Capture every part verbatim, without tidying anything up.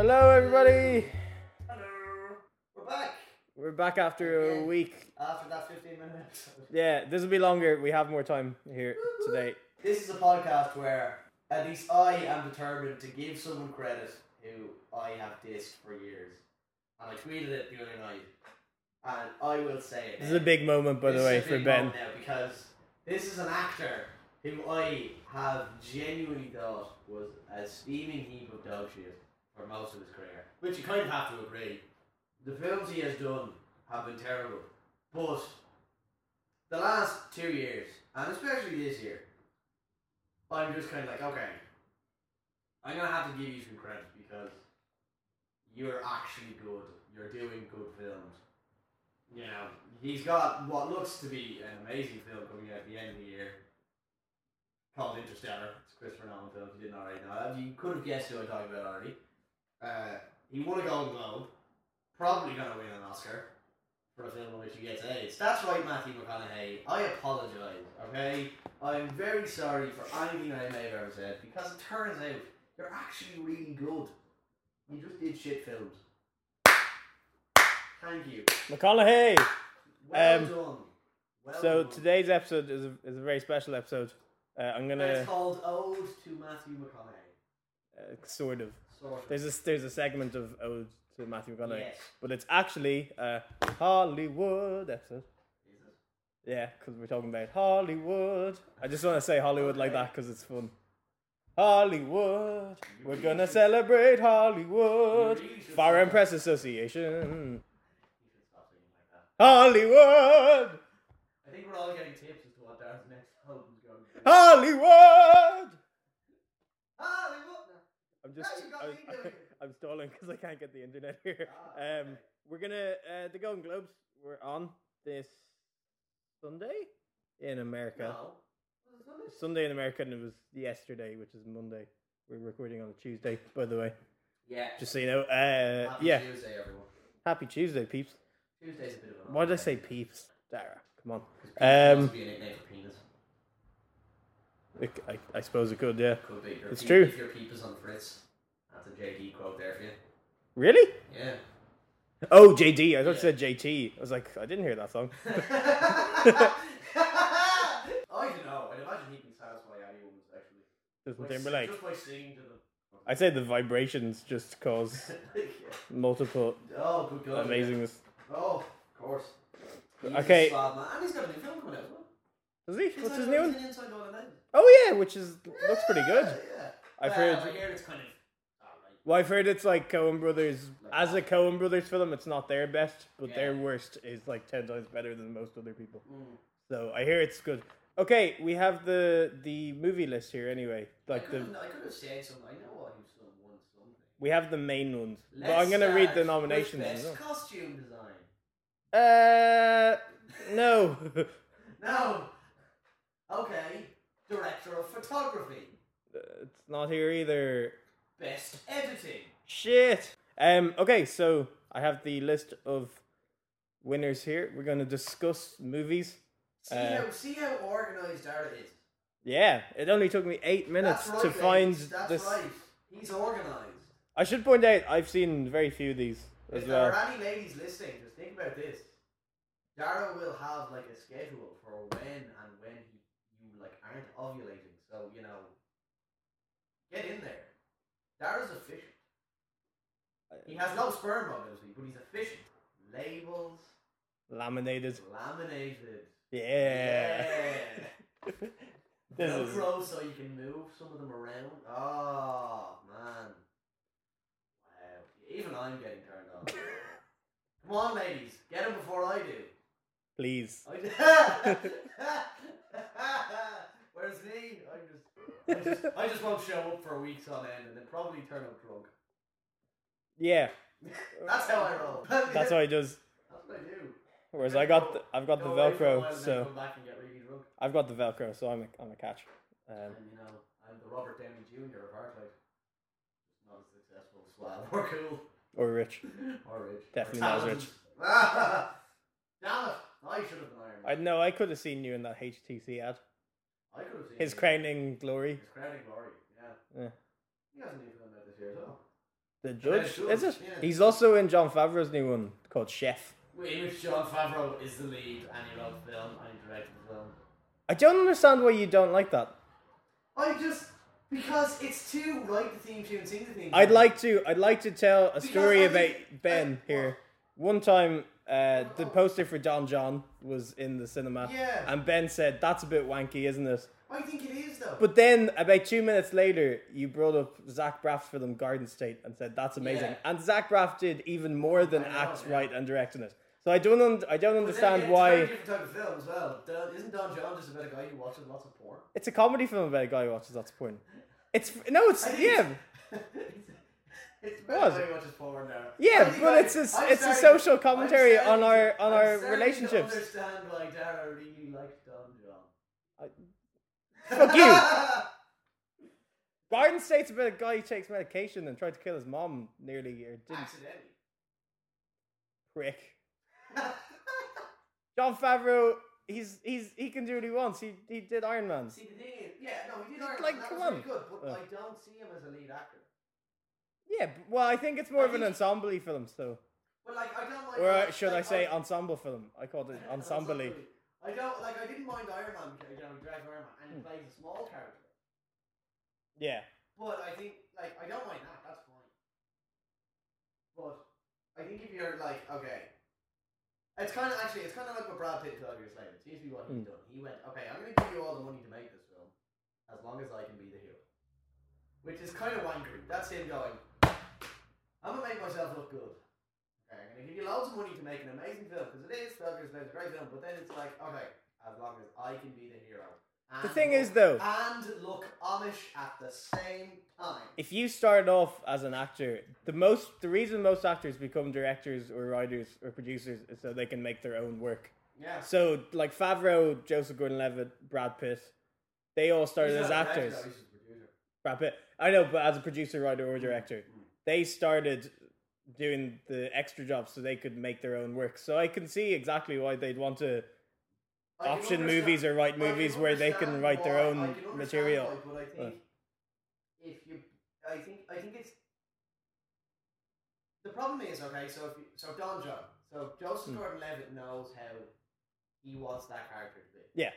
Hello, everybody. Hello. We're back. We're back after Again. a week. After that fifteen minute episode. Yeah, this will be longer. We have more time here today. This is a podcast where at least I am determined to give someone credit who I have dissed for years. And I tweeted it the other night. And I will say it. This is a big moment, by the This way, is a for big Ben. moment now because this is an actor who I have genuinely thought was a steaming heap of dog shit for most of his career. Which you kind of have to agree. The films he has done have been terrible. But the last two years, and especially this year, I'm just kind of like, okay, I'm going to have to give you some credit because you're actually good. You're doing good films. You know, he's got what looks to be an amazing film coming out at the end of the year called Interstellar. It's a Christopher Nolan film, if you didn't already know that. You could have guessed who I'm talking about already. Uh, he won a Golden Globe. Probably going to win an Oscar for a film in which he gets AIDS. That's right, Matthew McConaughey. I apologise, okay? I'm very sorry for anything I may have ever said because it turns out you're actually really good. You just did shit films. Thank you. McConaughey. Well Um, done. Well So done. today's episode is a, is a very special episode. Uh, I'm And gonna it's called Ode to Matthew McConaughey. uh, sort of. Sort of. There's a there's a segment of ode to Matthew McConaughey, Yes. but it's actually a Hollywood episode. Is it? Yeah, because we're talking about Hollywood. I just want to say Hollywood like that because it's fun. Hollywood, we're gonna celebrate Hollywood. You really should Foreign stop. Press Association. You should stop singing like that. Hollywood, I think we're all getting tips as to what Darren's next album's going to be. Hollywood. Hollywood! I'm just, Yeah, you got I, me doing it. I'm stalling because I can't get the internet here. Ah, Um, okay. we're gonna uh, the Golden Globes were on this Sunday in America. No. Was it Sunday? Sunday in America, and it was yesterday, which is Monday. We're recording on a Tuesday, by the way. Yeah. Just so you know. Uh, Happy yeah. Tuesday, everyone. Happy Tuesday, peeps. Tuesday's a bit of an Why did I say peeps? Dara, come on. Um, Um, be a nickname for penis. It, I, I suppose it could, yeah. Could be. Your It's peep, true. If your peep is on Fritz, that's a J D quote there for you. Really? Yeah. Oh, J D. I thought Yeah. you said J T. I was like, I didn't hear that song. I don't know. I'd imagine he can satisfy anyone's actually. Justin By Timberlake. Just by singing to them. I'd say the vibrations just cause multiple Oh, good God. amazingness. Oh, of course. He's Okay. a slob, man. And he's got a new film coming out as well. Does he? What's his new one? Inside All Night. Oh yeah, which is looks pretty good. Yeah. I've well, heard. I hear it's kind of. Alright. Well, I've heard it's like Coen Brothers. As a Coen Brothers film, it's not their best, but Yeah. their worst is like ten times better than most other people. Mm. So I hear it's good. Okay, we have the the movie list here anyway. Like I the could, I could have said something. I know what he's done won something. we have the main ones. Let's But I'm gonna read start the with nominations Best as well. costume design. Uh, no. No. Okay. Director of photography. It's not here either. Best editing. Shit. Um. Okay, so I have the list of winners here. We're gonna discuss movies. See Uh, how see how organised Dara is. Yeah, it only took me eight minutes That's right, to find ladies, That's this. right. He's organised. I should point out I've seen very few of these as If there well. are any ladies listening, just think about this. Dara will have like a schedule for when and when he, you like aren't ovulating. So you know, get in there. Dara's efficient. He has no sperm obviously, but he's efficient. Labels, Laminated. laminated. Yeah. This is Velcro so you can move some of them around. Oh man. Wow. Even I'm getting turned on. Come on, ladies, get him before I do. please. I Whereas me, I just, I just, I just won't show up for weeks on end and then probably turn up drunk. Yeah, That's how I roll. that's what he does. That's what I do. Whereas I got the, I've got the Go away for a while Velcro, and then so come back and get really drunk. I've got the Velcro, so I'm a, I'm a catch. Um, And you know, I'm the Robert Downey Junior of Heartlight. Just not as successful, suave, or cool, or rich. or rich. Definitely or not as talented. Damn it! I should have been Iron Man. I know I could have seen you in that H T C ad. I could have seen His him. crowning glory. His crowning glory. Yeah. Yeah. He hasn't even done that this year as well. The The Judge, Red Judge, is it? yeah. He's also in John Favreau's new one called Chef. In which Jon Favreau is the lead, and he wrote the film, and he directed the film. I don't understand why you don't like that. I just because it's too write the theme tune, sing the theme. I'd tune. like to. I'd like to tell a Because story I about think- Ben I- here. One time, uh, the poster for Don John was in the cinema, Yeah. and Ben said, "That's a bit wanky, isn't it?" I think it is though. But then, about two minutes later, you brought up Zach Braff's film Garden State and said, "That's amazing." Yeah. And Zach Braff did even more than I know, act, yeah. write, and direct in it. So I don't. Un- I don't But then understand again, It's a very why. different type of film as well. Don, isn't Don John just about a guy who watches lots of porn? It's a comedy film about a guy who watches lots of porn. It's no. It's I think yeah. it's- It's What? about a guy who watches porn now. Yeah, I think but I- it's a I'm it's a starting- social I'm commentary on starting our to- on I'm our starting relationships. To understand why Dara really liked Don John. Fuck you. Garden State's about a guy who takes medication and tried to kill his mom nearly or didn't. Accidentally. Prick. John Favreau, he's he's he can do what he wants. He he did Iron Man. See, the thing is, yeah, no, he did Iron Like, Man. That come was really on. good, but Uh. I don't see him as a lead actor. Yeah, b- well, I think it's more I of an think- ensemble film. So, But like, I don't mind. or uh, like, should I like, say ensemble film? I called it ensemble. I don't like. I didn't mind Iron Man because you know he directs Iron Man and he Hmm. plays a small character. Yeah. But I think like I don't mind that. That's fine. But I think if you're like okay, it's kind of actually it's kind of like what Brad Pitt twelve years later. It seems to be what he's Hmm. done. He went okay. I'm going to give you all the money to make this film, as long as I can be the hero. Which is kind of wankery. That's him going. I'm gonna make myself look good. Okay, I'm gonna give you loads of money to make an amazing film because it is twelve years later, it's a great film. But then it's like okay, as long as I can be the hero. The And thing look- is, though, and look Amish at the same time. if you start off as an actor, the most the reason most actors become directors or writers or producers is so they can make their own work. Yeah. So, like Favreau, Joseph Gordon-Levitt, Brad Pitt, they all started He's as not a director, actors. though, he's just a producer. Brad Pitt, I know, but as a producer, writer, or director, Mm. they started doing the extra jobs so they could make their own work. So I can see exactly why they'd want to I can option understand- movies or write I can movies where they can understand write their why- own I can understand material. why, but I think if you, I think, I think it's the problem is okay. So if you, so Don John, so Joseph Hmm. Gordon-Levitt knows how he wants that character to be. Yeah.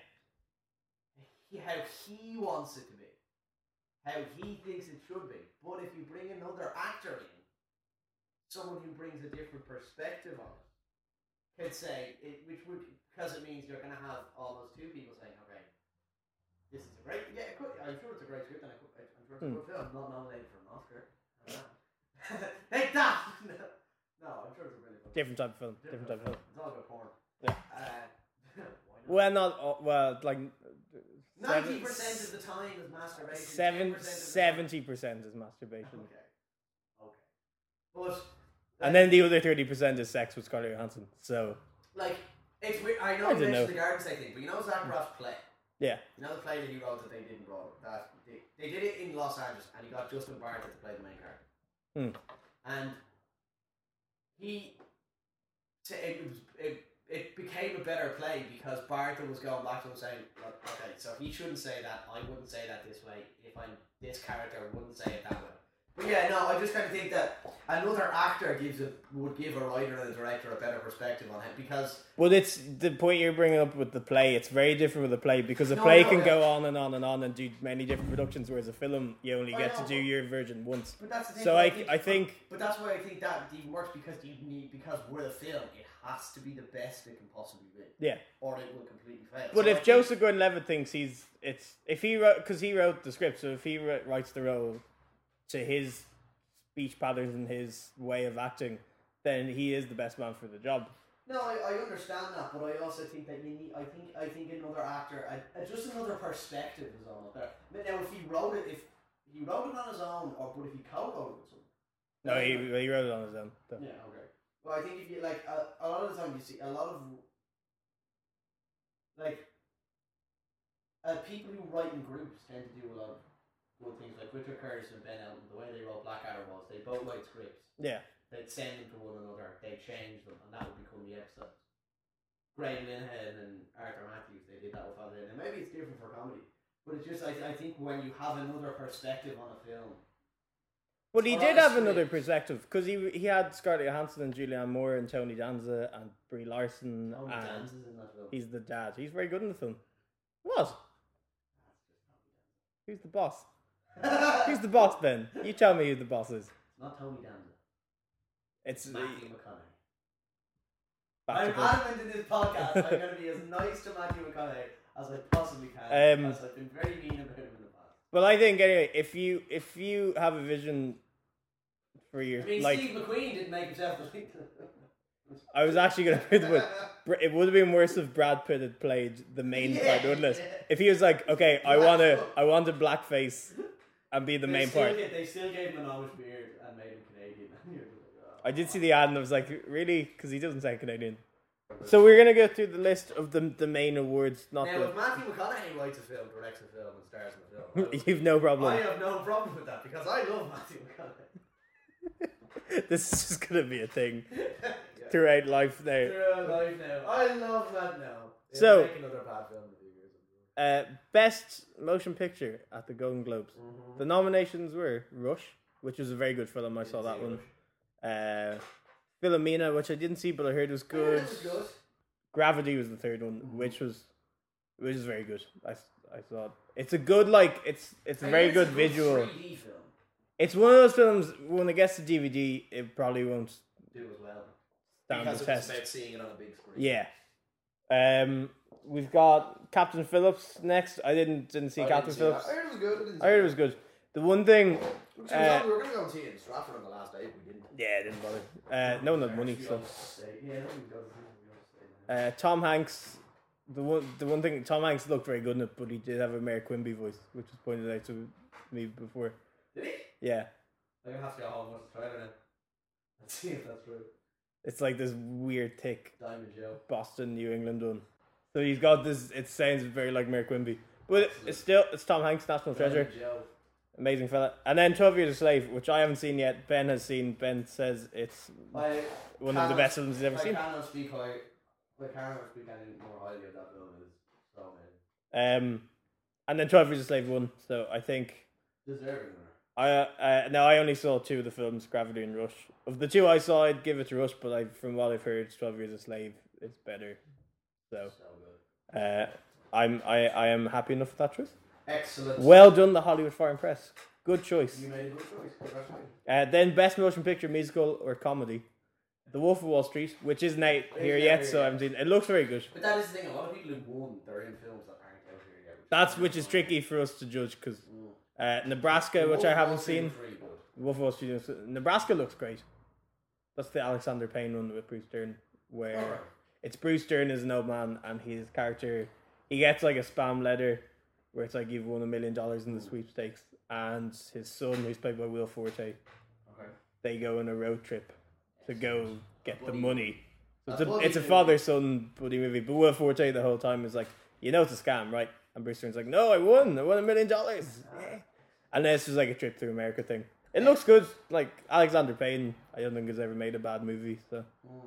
He, how he wants it to be, how he thinks it should be. But if you bring another actor in, someone who brings a different perspective on it, could say it, which would because it means you're going to have almost two people saying, okay, this is a great, yeah, it could, I'm sure it's a great script and I could, I'm sure it's a Hmm. good film, not nominated for an Oscar. Take that! No, I'm sure it's a really good film. Different type of film. Different type of film. It's all about porn. Yeah. Uh, why not? Well, not all- well, like ninety percent of the time is masturbation. seven, ten percent of the time- seventy percent is masturbation, Okay. Okay. But. and then the other thirty percent is sex with Scarlett Johansson. So Like, it's weird. I know I you didn't mentioned know. the Garden State thing, but you know Zach Braff's play? yeah, You know the play that he wrote that they didn't draw? That they, they did it in Los Angeles, and he got Justin Bartlett to play the main character. Hmm. And he, so it was it, it became a better play because Bartlett was going back to him saying, "Look, okay, so he shouldn't say that. I wouldn't say that this way. If I'm this character, I wouldn't say it that way." But yeah, no, I just kind of think that another actor gives a would give a writer and a director a better perspective on it because well, it's the point you're bringing up with the play. It's very different with the play because a No, play no, can yeah. go on and on and on and do many different productions, whereas a film you only I get know, to do but- your version once. But that's the thing. So but I, think, I think But that's why I think that even works because you need because we're a film. It has to be the best it can possibly be, yeah. or it will completely fail. But So I if think- Joseph Gordon-Levitt thinks he's it's if he wrote because he wrote the script, so if he wri- writes the role to his speech patterns and his way of acting, then he is the best man for the job. no, I, I understand that, but I also think that you need. I think I think another actor, a, a, just another perspective is all there. But now, if he wrote it, if he wrote it on his own, or but if he co-wrote it with someone. No, he, he wrote it on his own. So. Yeah, okay. Well, I think if you like a, a lot of the time you see a lot of like uh, people who write in groups tend to do a lot of good things. Like Richard Curtis and Ben Elton, the way they wrote Blackadder was they both write scripts. Yeah. They'd send them to one another. They'd change them, and that would become the episode. Graham Linehan and Arthur Matthews, they did that with Father. And maybe it's different for comedy, but it's just I, I think when you have another perspective on a film, But he Or did on a have another script. perspective because he he had Scarlett Johansson and Julianne Moore and Tony Danza and Brie Larson Tony and Danza's in that film. he's the dad. He's very good in the film. What? Who's the boss? Who's the boss, Ben? You tell me who the boss is. It's not Tony Danza. It's the Matthew McConaughey. back I'm to back. adamant in this podcast. I'm going to be as nice to Matthew McConaughey as I possibly can. Um, because I've been very mean about him in the past. Well, I think anyway, if you if you have a vision for your I mean, like, Steve McQueen didn't make himself the lead. I was actually gonna put the Br- it would have been worse if Brad Pitt had played the main Yeah, part, wouldn't it? yeah. If he was like, okay, I Black wanna Foot. I want a blackface and be the They main still part. Get, they still gave him an Amish beard and made him Canadian. You're like, oh. I did see the ad and I was like, really? Because he doesn't sound Canadian. So we're gonna go through the list of the the main awards, not Now, the. if Matthew McConaughey writes a film, directs a film, and stars in the film, I will- You've no problem. I have no problem with that because I love Matthew McConaughey. This is just gonna be a thing Yeah. throughout life now. Throughout life now. I love that now. They'll So- make another bad film in a few years. Uh, best motion picture at the Golden Globes. Mm-hmm. The nominations were Rush, which was a very good film. I saw that Didn't one. see Uh, Philomena, which I didn't see but I heard was it. good. It was good. Gravity was the third one, which was which is very good. I, I thought it's a good like it's it's a And very it's good a visual. three D film. It's one of those films when it gets to D V D, it probably won't Do as well. stand Because the it was test. about seeing it on a big screen. Yeah. Um, we've got Captain Phillips next. I didn't didn't see I Captain didn't see Phillips. that. I heard it was good. I, didn't I heard it was good. The one thing, see it. uh, we were going to go and see it in Stratford on the last day, but we didn't. yeah, it didn't bother. Uh, no one had money, so. Yeah, no one got to see it. Uh, Tom Hanks, the one the one thing, Tom Hanks looked very good in it, but he did have a Mayor Quimby voice, which was pointed out to me before. Did he? Yeah, I'm going to have to go home and watch the trailer now. Let's see if that's true. it's like this weird, thick Diamond Joe. Boston, New England one. So he's got this. It sounds very like Mayor Quimby, but it's still it's Tom Hanks, National Treasure, Diamond Joe. amazing fella. And then Twelve Years a Slave, which I haven't seen yet. Ben has seen. Ben says it's I one of the cannot- best films he's ever I seen. cannot speak high. I cannot speak any more highly of that film. It's so amazing. Um, and then Twelve Years a Slave won. So I think Deserving winner. I uh, uh no, I only saw two of the films, Gravity and Rush. Of the two I saw, I'd give it to Rush, but I, from what I've heard, Twelve Years a Slave is better. So So good. uh, I'm I, I am happy enough with that choice. Excellent. Well done, the Hollywood Foreign Press. Good choice. You made a good choice. Congratulations. Uh, then best motion picture, musical or comedy. The Wolf of Wall Street, which isn't out here not yet, here so I yet. haven't seen. It looks very good. But that is the thing. A lot of people who won, they're in films that aren't out here yet. That's which is tricky for us to judge because Mm. uh, Nebraska, The which Wolf I of haven't Wall Street seen. was really good. Wolf of Wall Street. is- Nebraska looks great. That's the Alexander Payne one with Bruce Dern, where Alright. it's Bruce Dern as an old man, and his character he gets like a spam letter where it's like you've won a million dollars in the sweepstakes, and his son, who's played by Will Forte, Okay. they go on a road trip to go get the Buddy. money. So it's A a, buddy it's a movie. father son buddy movie, but Will Forte the whole time is like, you know, it's a scam, right? And Bruce Dern's like, no, I won, I won a million dollars. Yeah. And then it's just like a trip through America thing. It looks good. Like Alexander Payne, I don't think has ever made a bad movie. So,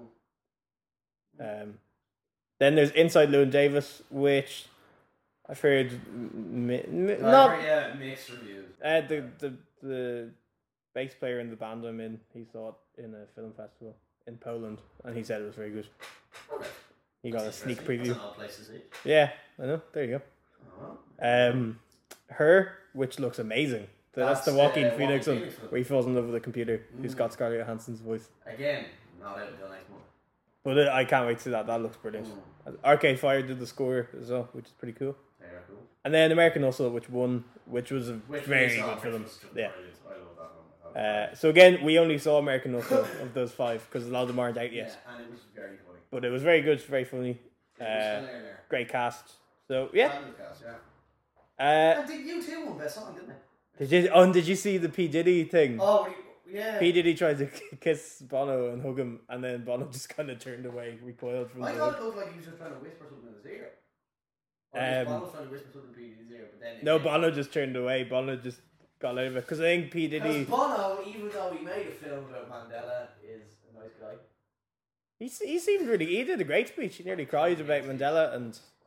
Mm. um, then there's Inside Llewyn Davis, which I've heard mi- mi- I've not heard, yeah, mixed reviews. uh, the the the bass player in the band I'm in. He saw it in a film festival in Poland, and he said it was very good. Okay. He got a That's sneak interesting. preview. That's an odd place to see. Yeah, I know. There you Uh-huh. go. Um, Her, which looks amazing. So that's, the That's, Joaquin uh, Phoenix Joaquin one, Phoenix one. where he falls in love with a computer who's Mm. got Scarlett Johansson's voice. Again, not out until next month. But uh, I can't wait to see that. That looks brilliant. Mm. Arcade Fire did the score as well, which is pretty cool. Very cool. And then American Hustle, which won, which was a Which very we saw, good which film. was just Yeah. brilliant. I love that one. Uh, so again, we only saw American Hustle of those five because a lot of them aren't out yet. Yeah, and it was very funny. But it was very good, very funny, It uh, was hilarious. great cast. So yeah. Fabulous cast, yeah. Uh, And did you two won best song, didn't they? did you? Oh, and did you see the P Diddy thing? Oh, we- yeah. P Diddy tried to kiss Bono and hug him, and then Bono just kind of turned away, recoiled from I the thought hug. it looked like he was just trying to whisper something in his ear. Or um, Um, Bono was trying to whisper something in his ear, but then No, Bono just turned away. Bono just got out of it because I think P Because Diddy. Bono, even though he made a film about Mandela, is a nice guy. He, he seemed really. He did a great speech. He nearly cried about Mandela, and I didn't hear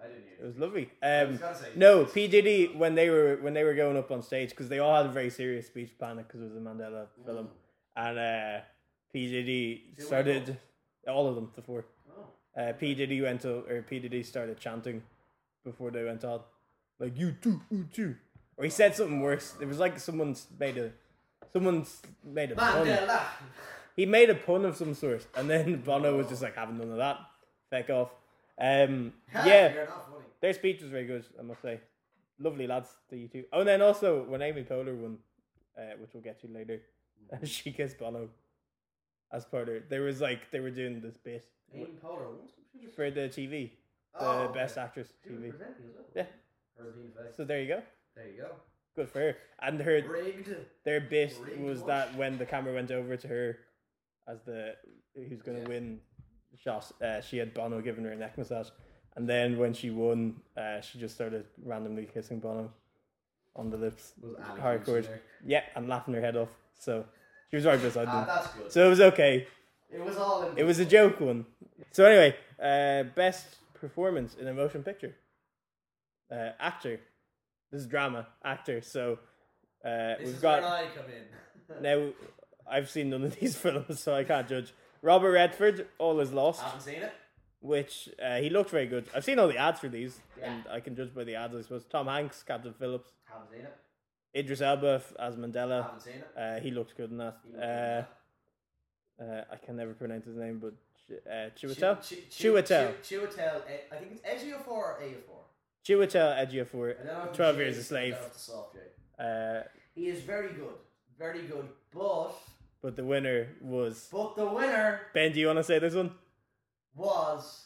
It was lovely. I Um, was gonna say, no, P Diddy when they were when they were going up on stage because they all had a very serious speech panic because it was a Mandela film, and uh, P Diddy Who went started all of them the four. Oh. Uh, P Diddy went to or P Diddy started chanting before they went on, like you too, you too, or he said something worse. It was like someone's made a someone's made a pun. Mandela. He made a pun of some sort, and then Bono was just like having none of that. Feck off. Um, yeah, You're not funny. their speech was very good, I must say. Lovely lads, the you two. Oh, and then also when Amy Poehler won, uh, which we'll get to later, she kissed Bono as part of it. There was like they were doing this bit Amy Poehler won some for the T V, the Oh, okay. best actress She T was V. presenting as well. Yeah. Her being face. So there you go. There you go. Good for her. And her Rigged. their bit Rigged was watch. that when the camera went over to her as the who's going to Yeah. win the shot, uh, she had Bono giving her a neck massage, and then when she won, uh, she just started randomly kissing Bono on the lips, Was Ali hardcore. Hughes there? Yeah, and laughing her head off. So she was right beside Ah, them. that's good. So it was okay. It was all in It was a joke one. So anyway, uh, best performance in a motion picture. Uh, actor. This is drama. Actor. So uh, This we've is got where I come in. now. I've seen none of these films, so I can't judge. Robert Redford, All Is Lost, Haven't seen it. which uh, he looked very good. I've seen all the ads for these, Yeah. and I can judge by the ads, I suppose. Tom Hanks, Captain Phillips, Haven't seen it. Idris Elba f- as Mandela. Haven't seen it. Uh, he looked good in that. He looked Uh, good. uh, I can never pronounce his name, but Ch- uh, Chi- Chiwetel, Chi- Chi- Chiwetel. Chi- Chiwetel. eh, I think it's Ejiofor or Ejiofor. Chiwetel Ejiofor, I don't know if Twelve J Years a is- Slave. I don't know if it's soft J. Uh, He is very good, very good. But but the winner was but the winner Ben. Do you want to say this one? was.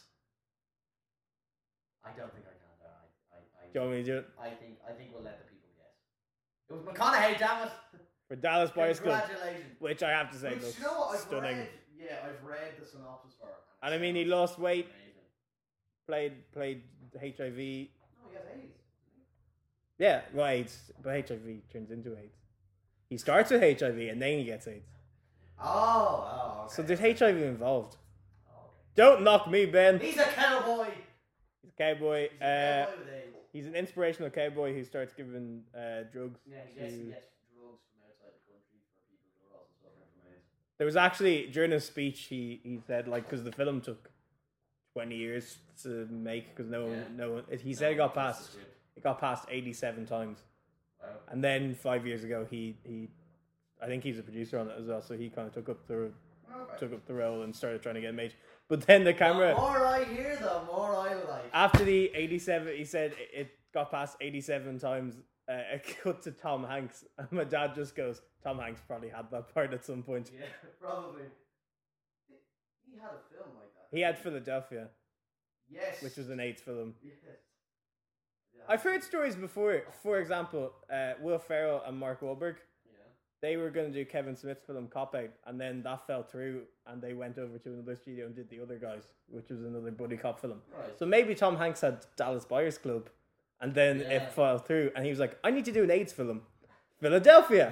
I don't think I can. though. I I I, Do you want me to do it I think I think we'll let the people guess. It was McConaughey. Damn it! for Dallas Buyers Club? Congratulations. Which I have to say Which, looks you know what, I've stunning. read, yeah, I've read the synopsis for it. And I mean, he lost weight, Amazing. played played H I V. No, he has AIDS. Yeah, well, AIDS, but H I V turns into AIDS. He starts with H I V and then he gets AIDS. Oh, oh, okay. So there's H I V involved. Oh, okay. Don't knock me, Ben. He's a cowboy. He's a cowboy. He's a Uh, cowboy with AIDS. he's an inspirational cowboy who starts giving uh, drugs. Yeah, he gets, he to- gets drugs from outside the country for people who are also suffering from AIDS. There was actually during his speech he, he said like because the film took twenty years to make because no one Yeah. no one, he No, said it got that's the passed script. it got passed eighty-seven times. Wow. And then five years ago, he, he I think he's a producer on it as well, so he kind of took up the Okay. took up the role and started trying to get it made. But then the camera, The more I hear, the more I like. after the eighty-seven, he said it- it got past eighty-seven times. Uh, it cut to Tom Hanks, and my dad just goes, "Tom Hanks probably had that part at some point." Yeah, probably. He he had a film like that. He had Philadelphia, Yes. which was an AIDS film. Yes. Yeah. I've heard stories before. For example, uh, Will Ferrell and Mark Wahlberg. Yeah. They were going to do Kevin Smith's film Cop Out, and then that fell through, and they went over to another studio and did The Other Guys, which was another buddy cop film. Right. So maybe Tom Hanks had Dallas Buyers Club, and then Yeah. it fell through, and he was like, "I need to do an AIDS film, Philadelphia."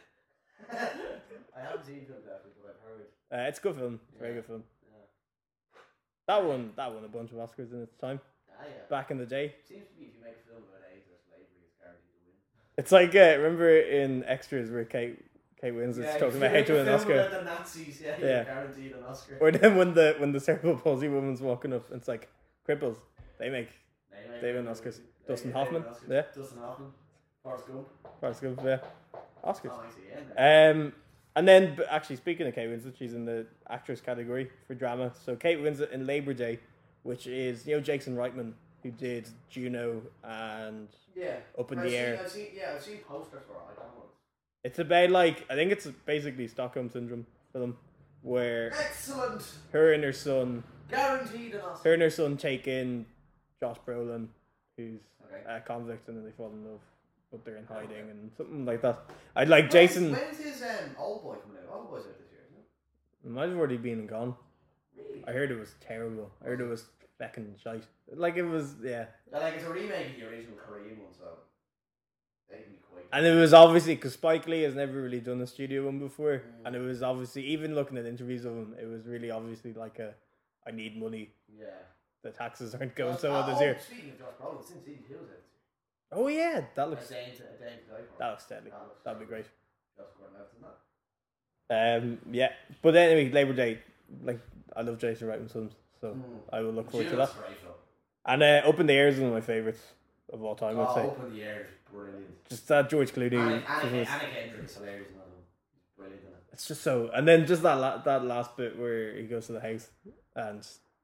I haven't seen Philadelphia, but I've heard. Uh, it's a good film, very Yeah. good film. Yeah. That one, that won a bunch of Oscars in its time, Ah, yeah. back in the day. Seems to be if you make a film about AIDS or slavery, it's guaranteed to win. It's like uh, remember in Extras where Kate Kate Winslet's Yeah, talking if about you how make to a win an film Oscar. about the Nazis, yeah, Yeah. you're guaranteed an Oscar. Or then when the when the cerebral palsy woman's walking up, it's like cripples. They make They make they win a- Oscars. they- Dustin they win Hoffman, Oscars. yeah. Dustin Hoffman. Forrest Gump. Forrest Gump, yeah. Oscars. Oh, I see, yeah. Um, and then but actually speaking of Kate Winslet, she's in the actress category for drama. So Kate Winslet in Labor Day, which is you know Jason Reitman who did Juno and Yeah. Up in I've the seen, Air. I've seen, yeah, I've seen posters for it. I don't know. It's about like I think it's basically Stockholm syndrome film where Excellent. her and her son, Guaranteed an her Oscar. and her son take in Josh Brolin, who's Okay. a convict, and then they fall in love, but they're in hiding and something like that. I'd like Jason. When's, when's his um, Old Boy coming out? Old Boy's out this year, isn't it? Might have already been and gone. Really? I heard it was terrible. I heard it was fucking shite. Like it was, yeah. Yeah, like it's a remake of the original Korean one, so they can be quite. And it was obviously because Spike Lee has never really done a studio one before, Mm. and it was obviously even looking at interviews of him, it was really obviously like a, I need money. Yeah. The taxes aren't going Well, so uh, well this oh, year. Speaking of Josh Brolin, Sin City two is out. Oh yeah, that A looks Day to a Day to Die For. that looks deadly. That looks That'd be so great. good. Just going left, isn't that? Um, yeah, but anyway, Labor Day. Like I love Jason Reitman's films, so Mm. I will look forward to June's that. great film. And uh, Up in the Air is one of my favorites of all time. I'd Oh, say Open the Air is brilliant. just that George Clooney. Anna, just Anna, was- Anna Kendrick is hilarious in that film. He's brilliant in it. it's just so, and then just that la- that last bit where he goes to the house and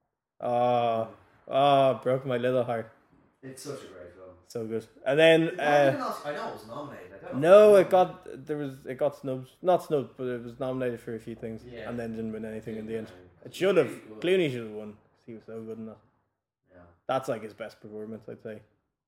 oh oh broke my little heart. It's such a great film. So good. And then It's not uh, even Oscar- I know it was nominated. I don't no, know. it got there was it got snubbed, not snubbed, but it was nominated for a few things, Yeah. and then didn't win anything in the end. Yeah. It should have. Really good. Clooney should have won. He was so good in that. Yeah. That's like his best performance, I'd say.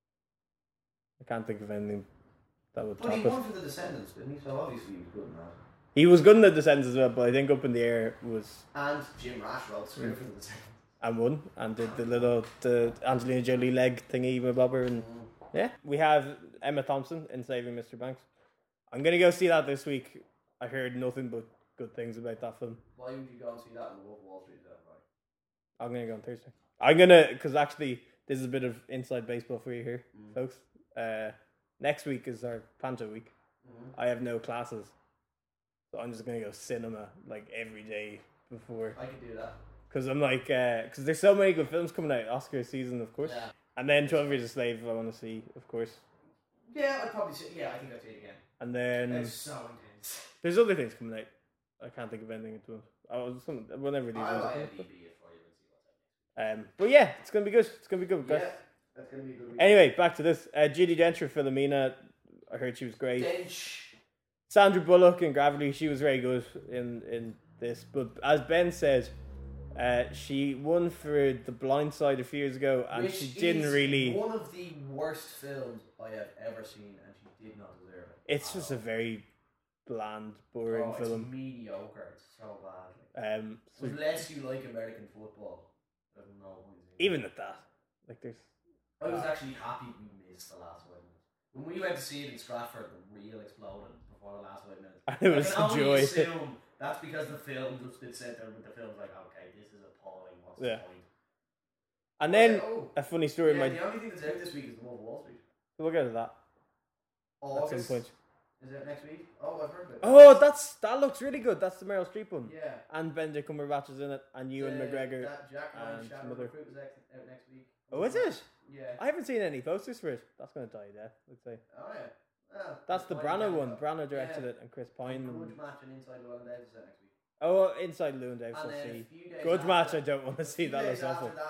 I can't think of anything that would But he top won it. for The Descendants, didn't he? So obviously he was good in that. He was good in The Descendants as well, but I think Up in the Air was And Jim Rash wrote the script for The Descendants. and won and did the little the Angelina Jolie leg thingy with Bobber and Mm. yeah. We have Emma Thompson in Saving Mister Banks. I'm gonna go see that this week. I heard nothing but good things about that film. Why would you go and see that in Wolf of Wall Street? Is that right? I'm gonna go on Thursday. I'm gonna because actually this is a bit of inside baseball for you here, Mm. folks. Uh, next week is our Panto week. Mm-hmm. I have no classes, so I'm just gonna go cinema like every day before. I could do that. Because I'm like, because there's so many good films coming out. Oscar season, of course. Yeah. And then twelve Years a Slave, I want to see, of course. Yeah, I'd probably say, yeah, I think I'd see it again. And then It's so intense. there's other things coming out. I can't think of anything at the moment. I was some whenever these I'll ones are buy coming a out. B B it for you and see what's happening. Um, but yeah, it's gonna be good. It's gonna be good, guys. Yeah, that's going to be a good week. Anyway, back to this. Uh, Judi Dench for Philomena. I heard she was great. Dench. Sandra Bullock in Gravity, she was very good in in this. But as Ben said, uh, she won for The Blind Side a few years ago, and Which she didn't is really. one of the worst films I have ever seen, and she did not deserve it. It's at just all. a very bland, boring oh, film. It's mediocre. It's so bad. Like, Um, so unless you like American football, there's no point in it. even at that, like there's I was actually happy we missed the last five minutes. When we went to see it in Stratford, the reel exploded before the last five minutes. it was I can a only joy. assume that's because the film just did sit there with the film's like, okay, this is appalling. What's Yeah. the point? And then oh, a funny story. yeah, My the only thing that's out this week is The Wolf of Wall Street. we'll get to that at August. some point. Is it next week? Oh, I've heard of it. Oh, that's that looks really good. That's the Meryl Streep one. Yeah. And Benedict Cumberbatch is in it, and Ewan The- McGregor. That Jack Ryan and Shadow some other- Recruit is ex- out next week. Oh, is it? Yeah. I haven't seen any posters for it. That's gonna die death. I'd say. Oh yeah. Oh, That's the Pine Branagh County one. Cup. Branagh directed Yeah. it, and Chris Pine. Good And, match and Inside Llewellyn Davis is out next week. oh, Inside Llewyn Davis. And I'll then a see. few days Good after match. I that- don't want to a see. few That days looks awful. after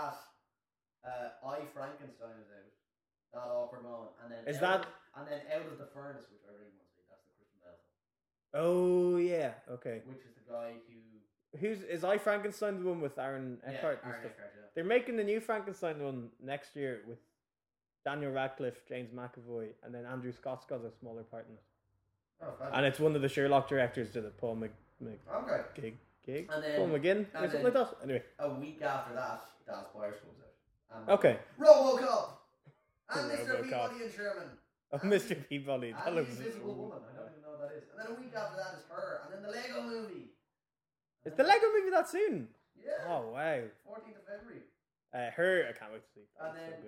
that, uh, I Frankenstein is out. That awkward moment, and then Is out that- of, and then Out of the Furnace, which I really want to see. That's the Christian Bale film, Oh yeah. Okay. which is the guy who Who's is I Frankenstein the one with Aaron yeah, Eckhart and Aaron stuff? Eckhart, yeah. They're making the new Frankenstein one next year with Daniel Radcliffe, James McAvoy, and then Andrew Scott's got a smaller part in it. Oh, fabulous. And it's one of the Sherlock directors did it, Paul Mc, Mc Okay. Gig, Gig? And then- Paul McGinn or and something then- like that. Anyway, A week after that, Dallas Buyers comes out. And okay. RoboCop and Mister RoboCop. Peabody and Sherman. Oh, Mister Peabody, that And looks. the Invisible Woman. I don't even know what that is. And then a week after that is her. And then the Lego Movie. Is the Lego movie that soon? Yeah. Oh wow. fourteenth of February. Uh, her, I can't wait to see. And That's so then- good.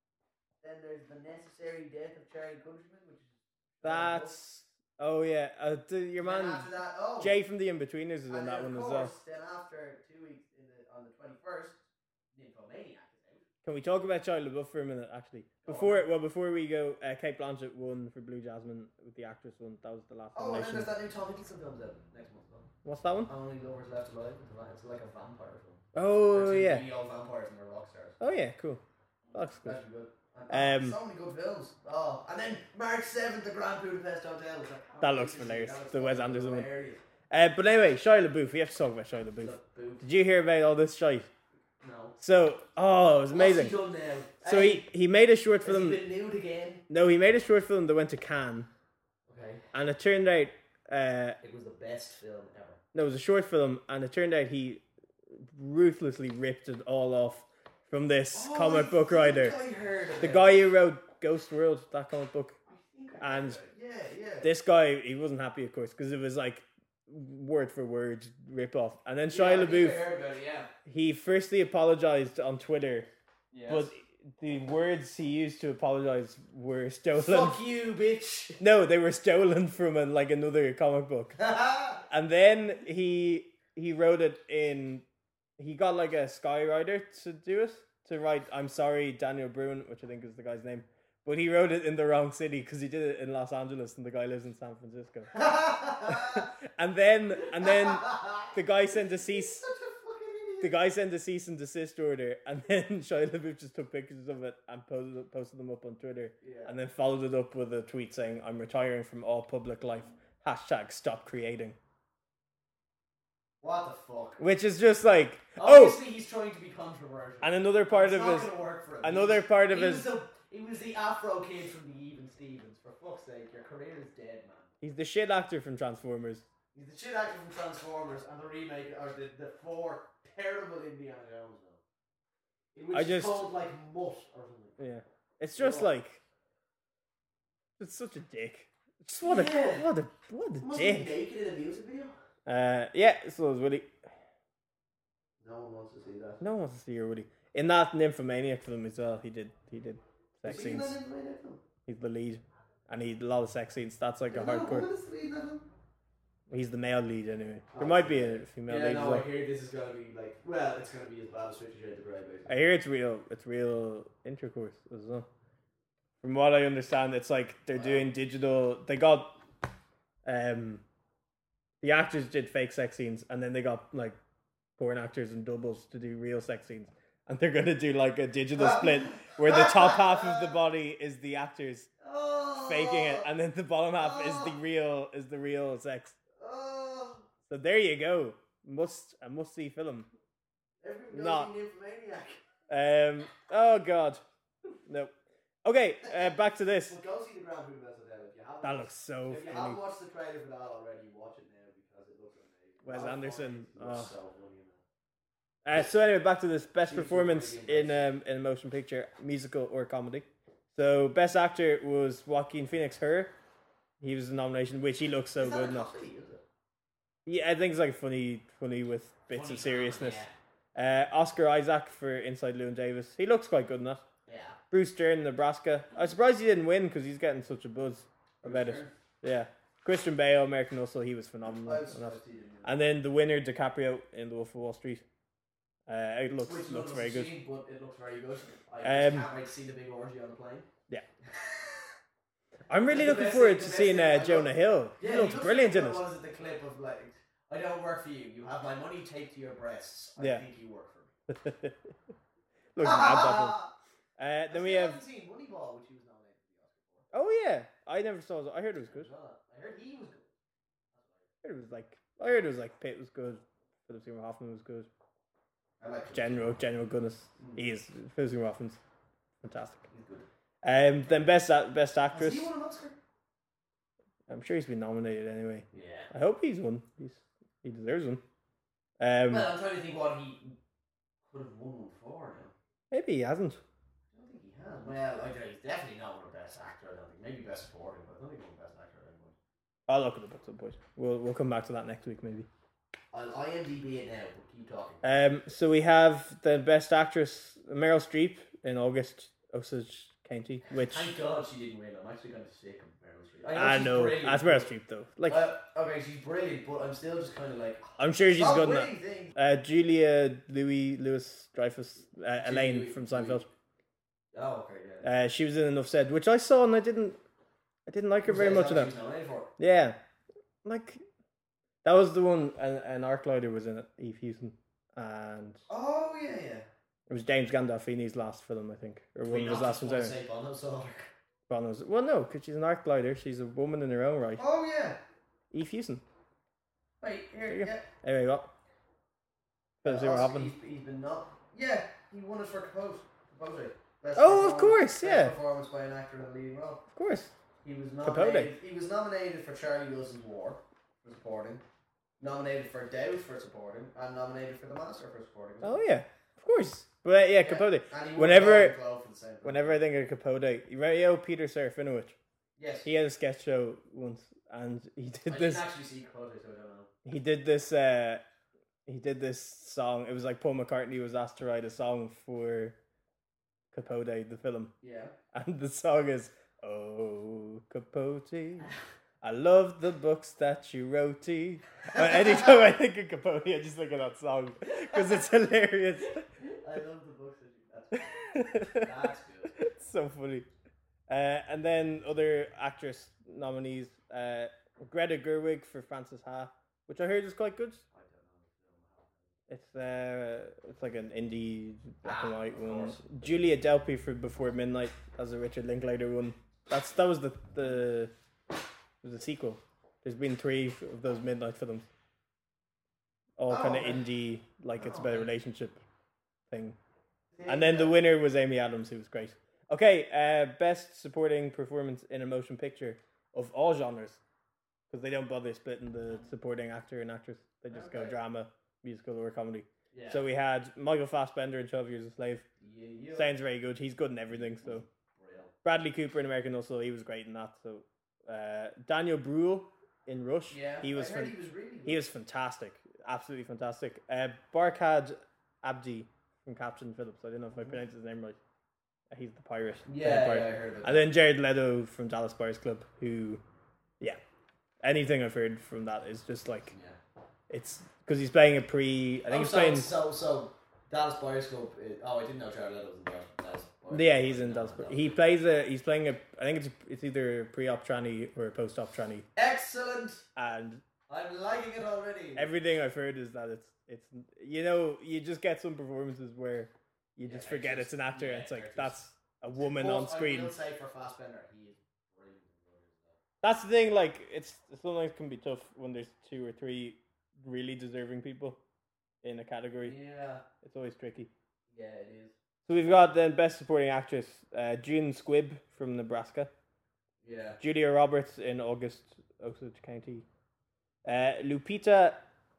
Then there's The Necessary Death of Charlie Countryman, which is That's. Oh yeah, uh, the, your Then man after that, oh, Jay from the Inbetweeners is in and that then one of as well. course, Then after two weeks in the on the twenty first, Nymphomaniac is out. Can we talk about Shia LaBeouf for a minute? Actually, Go before on. well, before we go, uh, Kate Blanchett won for Blue Jasmine with the actress one. That was the last Oh, and then nomination. there's that new Tom Hiddleston film out next month. Though. What's that one? Only Lovers Left Alive. It's like, it's like a vampire film. Oh They're two yeah. really old vampires and they're rock stars. Oh yeah. Cool. That's good. Actually good. And, Um, oh, so many good films. Oh, and then March seventh, the Grand Budapest Hotel. It's like, oh, That looks this is- hilarious. that looks The Wes fucking Anderson one. hilarious. Uh, but anyway, Shia LaBeouf. We have to talk about Shia LaBeouf. Look, boot. Did you hear about all this shite? No. So, oh, it was amazing. What's he done now? So Hey, he, he made a short has he film. been nude again? No, he made a short film that went to Cannes, Okay. and it turned out. Uh, It was the best film ever. no, it was a short film, and it turned out he ruthlessly ripped it all off from this Oh, comic I book think writer, I heard of the it. guy who wrote Ghost World, that comic book. I think I and heard of it. yeah, yeah. This guy, he wasn't happy, of course, because it was like word for word rip off. And then Yeah, I Shia think I LaBeouf, heard about it, yeah. he firstly apologized on Twitter, Yes. but the words he used to apologize were stolen. Fuck you, bitch. No, they were stolen from a, like another comic book. And then he he wrote it in. He got like a skywriter to do it to write. I'm sorry, Daniel Bruin, which I think is the guy's name. But he wrote it in the wrong city because he did it in Los Angeles and the guy lives in San Francisco. and then and then the guy sent a cease. The guy sent a cease and desist order, and then Shia LaBeouf just took pictures of it and posted posted them up on Twitter, yeah. and then followed it up with a tweet saying, "I'm retiring from all public life. Hashtag stop creating." What the fuck? Which is just like, obviously oh, he's trying to be controversial. And another part it's of not his, gonna work for him. another he, part of he his. Was the, he was the Afro kid from the Even Stevens. For fuck's sake, your career is dead, man. He's the shit actor from Transformers. He's the shit actor from Transformers and the remake, or the, the four terrible Indiana Jones now. In which I just, it's called like Mutt or something. Yeah. It's just oh. like, it's such a dick. Just what yeah. a, what a, what a Must dick. Be naked in a music video? Uh, yeah, so is Woody. No one wants to see that. No one wants to see your Woody. In that Nymphomaniac film as well, he did, he did sex Is scenes. He in that Nymphomaniac film? He's the lead. And he did a lot of sex scenes. That's like a no, hardcore. Who is the lead in that film? He's the male lead anyway. Oh, there might be a female yeah, lead. no, like. I hear this is gonna be like, well, it's gonna be as bad as Fifty Shades of Grey, basically. I hear it's real. It's real intercourse as well. From what I understand, it's like they're wow. doing digital. They got, um, the actors did fake sex scenes, and then they got like porn actors and doubles to do real sex scenes, and they're gonna do like a digital split where the top half of the body is the actors oh, faking it, and then the bottom half oh, is the real is the real sex. Oh, so there you go. Must a must see film. Not. Nymphomaniac. Um. Oh God. No. Okay. Uh, back to this. Well, go see the Grand Budapest Hotel if you haven't. That looks so if you funny. haven't watched the trailer for that already, watch it now because it looks amazing. Wes That Anderson. looks Oh. so funny in that. Uh, so anyway, back to this best Seems performance really in um in a motion picture, musical or comedy. So best actor was Joaquin Phoenix. Her, he was the nomination, which he looks so is that good a enough. comedy, is it? Yeah, I think it's like funny, funny with bits Funny of seriousness. drama, Uh, Oscar Isaac for Inside Llewyn Davis. He looks quite good in that. Yeah. Bruce Dern, Nebraska. I was surprised he didn't win because he's getting such a buzz about it. Yeah. Christian Bale, American Hustle, he was phenomenal. I was in that. surprised he didn't win. And then the winner, DiCaprio in The Wolf of Wall Street. Uh, it looks Which looks none very of us good. have seen, but it looks very good. I Um, just can't wait to see the big orgy on the plane. Yeah. I'm really The looking best forward thing- to the best seeing thing uh, I Jonah love- Hill. Yeah, he looks he brilliant in like, it. What was it, the clip of like, I don't work for you. You have my money taped to your breasts. I Yeah. think you work for me. Looks mad, that one. Uh, then we I have. haven't seen Moneyball, which he was nominated for the Oscar for. Oh yeah, I never saw it. I heard it was good. I heard he was good. I heard it was like. I heard it was like Pitt was good. Philip Seymour Hoffman was good. I like General, general goodness. Mm. He is. Philip Seymour Hoffman's fantastic. He's good. Um, then best a- best actress. Has he won an Oscar? I'm sure he's been nominated anyway. Yeah. I hope he's won. He's he deserves one. Um, Well, I'm trying to think what he could have won one for now. maybe he hasn't. I don't think he has. Well, I don't know. He's definitely not one of best actor. I don't think. Maybe best supporting, but I don't think he won best actor anymore. I'll look it up at some point. We'll we'll come back to that next week maybe. I'll IMDb it now, but keep talking. Um, so we have the best actress Meryl Streep in August Osage County, which Thank God she didn't win. I'm actually kind of sick of Meryl Streep. know I she's know brilliant, that's Meryl but- Streep though. Like Well, okay, she's brilliant, but I'm still just kind of like. I'm sure she's Stop good in that. winning things. Uh, Julia Louis Lewis Dreyfus, uh, Elaine Louis- from Seinfeld. Oh, okay, yeah. Uh, she was in Enough Said, which I saw and I didn't, I didn't like her very much of that. She was nominated for. Yeah, like that was the one. An, an Arclighter was in it, Eve Hewson, and Oh yeah, yeah. it was James Gandolfini's last film, I think, or one of his last ones. Anyway. Say Bono, so. Bono's. Well, no, because she's an Arclighter. She's a woman in her own right. Oh yeah. Eve Hewson. Wait, here, There you go. yeah. Anyway, what? Philip Seymour Oscar, Hoffman. He's, he's been not. Yeah, he won it for Capote. Capote. Best Oh, of performance- course, best yeah. Performance by an actor in a leading role. Of course. He was Capote. nominated. He was nominated for Charlie Wilson's War for supporting. Nominated for Doubt for supporting, and nominated for The Master for supporting. Oh yeah, of course. But yeah, Capote. And he won Whenever- the Golden Globe for the same film. Whenever I think of Capote, you remember yo, Peter Serafinowicz? Yes. He had a sketch show once, and he did I this. didn't actually see Capote, so I don't know. He did this. Uh, he did this song. It was like Paul McCartney was asked to write a song for Capote, the film, Yeah. and the song is "Oh Capote, I love the books that you wrote." Anytime I think of Capote, I just think of that song because it's hilarious. I love the books that you. That's, that's good. It's so funny. Uh, and then other actress nominees: uh, Greta Gerwig for Frances Ha, which I heard is quite good. I don't know. It's uh, it's like an indie black and Ah, white of one. course. Julia Delpy for Before Midnight as a Richard Linklater one. That's that was the the was a sequel. There's been three of those Midnight films, all Oh, kind of okay. indie, like it's Oh, about a okay. relationship thing. Yeah, And then the yeah. winner was Amy Adams, who was great. Okay, uh, best supporting performance in a motion picture of all genres, because they don't bother splitting the supporting actor and actress. They just go Okay. drama, musical, or comedy. Yeah. So we had Michael Fassbender in twelve Years a Slave. Yeah, yeah. Sounds very good. He's good in everything. So Real. Bradley Cooper in American Hustle, he was great in that. So uh, Daniel Bruhl in Rush, Yeah. he was I heard fan- he was really good. he was fantastic, absolutely fantastic. Uh, Barkhad Abdi from Captain Phillips. I don't know if I pronounced his name right. Uh, He's the pirate. the Yeah, head yeah, pirate. I heard about that. And then Jared Leto from Dallas Buyers Club, who, yeah, anything I've heard from that is just like Yeah. it's because he's playing a pre. I think oh, he's so, playing. so, so Dallas Buyers Club. Is, oh, I didn't know Jared Leto was in Dallas Buyers Club. Yeah, he's in No, Dallas. no, Buyers. He plays a. He's playing a. I think it's a, it's either a pre-op tranny or a post-op tranny, Excellent. and I'm liking it already. everything I've heard is that it's it's you know you just get some performances where you just Yeah, forget actors. it's an actor. Yeah, and it's like actors. that's a woman But on screen. I will say for Fassbender, he is brilliant. That's the thing. Like it's sometimes can be tough when there's two or three really deserving people in a category. Yeah, It's always tricky. yeah, it is. So we've got then best supporting actress uh, June Squibb from Nebraska, Yeah. Julia Roberts in August Osage County, uh, Lupita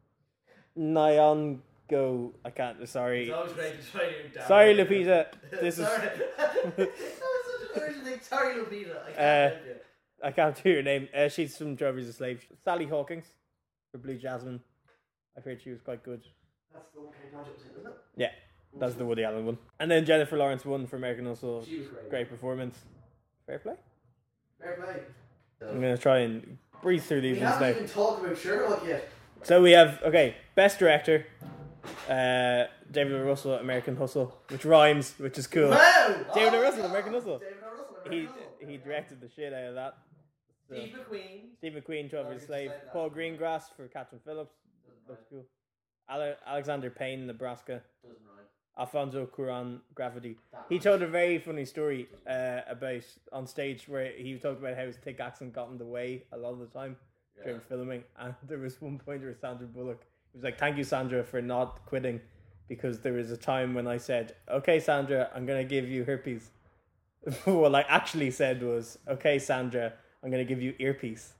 Nyong'o. I can't. Sorry, It's always great to try to. sorry, Lupita. This is Sorry. that was such an urgent thing. Sorry, Lupita. I can't Uh, help you. I can't do your name. Uh, she's from twelve Years a Slave. Sally Hawkins for Blue Jasmine. I've heard she was quite good. That's the one Kate Blanchett was in, isn't it? Yeah, that's the Woody Allen one. And then Jennifer Lawrence won for American Hustle. She was great. Great performance. Fair play. Fair play. I'm gonna try and breeze through We these ones now. haven't even talked about Sherlock yet. So we have okay, best director, uh, David O. Russell, American Hustle, which rhymes, which is cool. Wow! David O. Oh, Russell, God. American Hustle. David O. Russell, He American Hustle. he directed the shit out of that. So, Steve McQueen. Steve McQueen, twelve Oh, Years you a Slave. just said that. Paul Greengrass for Captain Phillips. Looks cool. Ale- Alexander Payne, Nebraska. Doesn't rhyme. Alfonso Cuarón, Gravity. That He rhymes. told a very funny story uh, about on stage where he talked about how his thick accent got in the way a lot of the time Yeah. during filming, and there was one point where Sandra Bullock he was like, "Thank you, Sandra, for not quitting," because there was a time when I said, "Okay, Sandra, I'm gonna give you herpes." What I actually said was, "Okay, Sandra, I'm gonna give you earpiece,"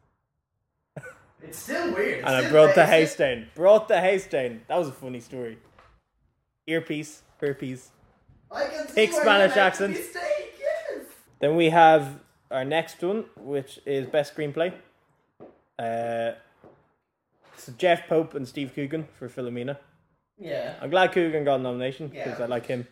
It's still weird. It's and I still brought the basic. house down. Brought the house down. That was a funny story. Earpiece, herpes. I can see Thick where Spanish you made accent. the mistake, yes. Then we have our next one, which is best screenplay. Uh, it's Jeff Pope and Steve Coogan for Philomena. Yeah. I'm glad Coogan got a nomination Yeah. because I like him.